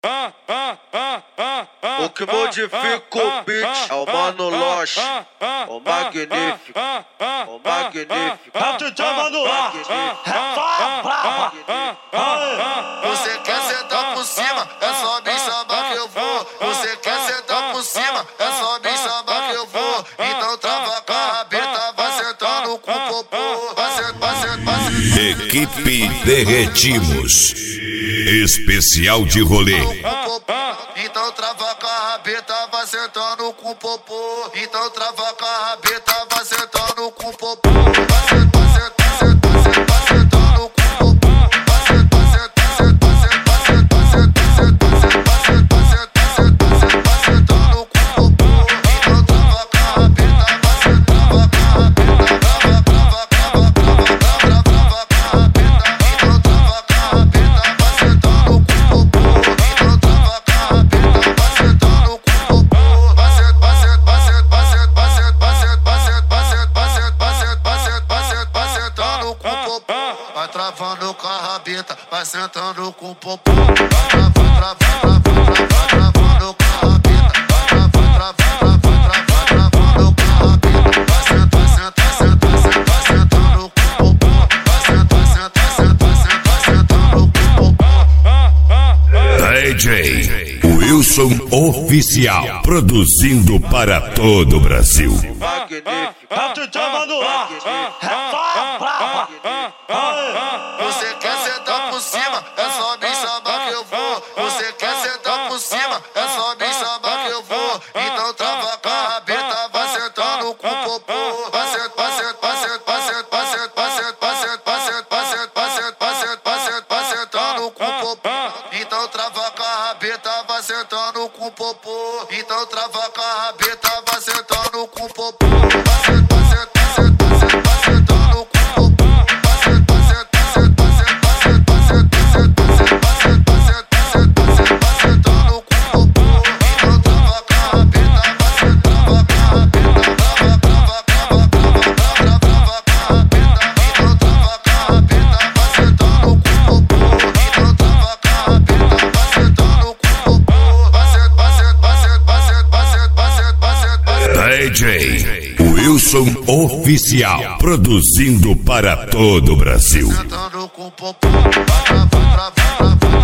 O que modifica o beat é o Mano Loche, o magnífico, o magnífico. É o DJ Mano Loche, Você quer sentar por cima, é só me chamar que eu vou. Você quer sentar por cima, é só me chamar que eu vou. Então trava com a rabeta, vai sentando com o popô. Vai sentando. Equipe Derretimos, especial de rolê. Então trava com a rabeta, vai sentando com o popô. Então trava com a rabeta, vai sentando com o popô. Vai travando com a rabeta, vai sentando com o popô. Vai travando com a rabeta, vai travando com a rabeta. Vai sentando com o popô. Vai sentando com o popô. DJ Wilson Oficial, produzindo para todo o Brasil. é o DJ Mano Loche. Você quer sentar por cima, é só me chamar que eu vou. Você quer sentar por cima, é só me chamar que eu vou. Então trava com a rabeta, vai sentando com o popô. Vai sentando com o popô. Então trava com a rabeta, vai sentando com o popô. Então trava com a rabeta, vai sentando com o popô. DJ Wilson Oficial, produzindo para todo o Brasil. Sentando com o popô.